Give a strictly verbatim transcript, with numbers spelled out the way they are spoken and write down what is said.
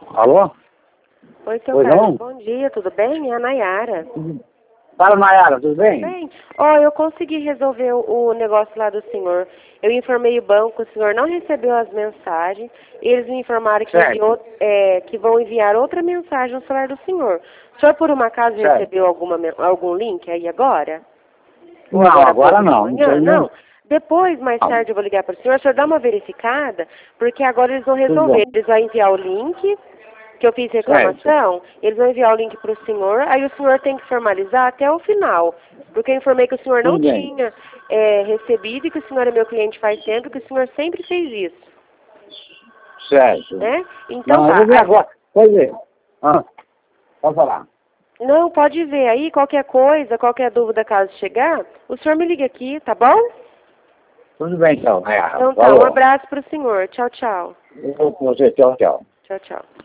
Alô? Oi, seu Oi, Carlos. não? Bom dia, tudo bem? É a Nayara. Fala, Nayara, tudo bem? Bem, ó, eu consegui resolver o, o negócio lá do senhor. Eu informei o banco, o senhor não recebeu as mensagens. E eles me informaram que, Certo. enviou, é, que vão enviar outra mensagem no celular do senhor. O senhor, por um acaso, Certo. recebeu alguma, men- algum link aí agora? Ou Não, agora, há agora pouco de não. Não manhã? sei Não. não. Depois, mais Não. tarde, eu vou ligar para o senhor. O senhor dá uma verificada, porque agora eles vão Tudo resolver. bom. Eles vão enviar o link que eu fiz Certo. reclamação, eles vão enviar o link para o senhor, aí o senhor tem que formalizar até o final. Porque eu informei que o senhor não Tudo bem. tinha é, recebido e que o senhor é meu cliente faz tempo, que o senhor sempre fez isso. Certo. Né? Então Não, eu tá. vou ver Aí- agora. Pois é. Ah, pode falar. não, pode ver aí, qualquer coisa, qualquer dúvida caso chegar, o senhor me liga aqui, tá bom? Tudo bem, então, Nayara. Então tá, um Falou. abraço para o senhor. Tchau, tchau. Eu vou com você. Tchau, tchau. Tchau, tchau.